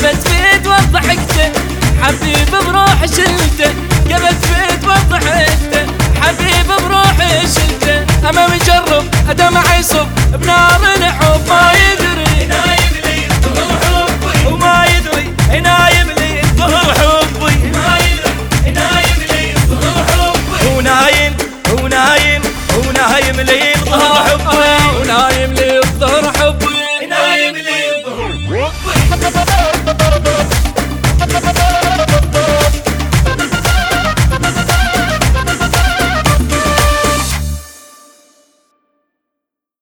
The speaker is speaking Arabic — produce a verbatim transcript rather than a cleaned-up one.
قبت بيد وضحكته حبيب بروح شلته قبت بيد وضحكته حبيب بروح شلته اما مجرب دمع يصب بنار الحب ما يدري نايم لي ظهور حبي وما يدري نايم لي ظهور حبي ما يدري نايم لي ظهور حبي ونايم ونايم ونايم لي ظهور حبي ونايم لي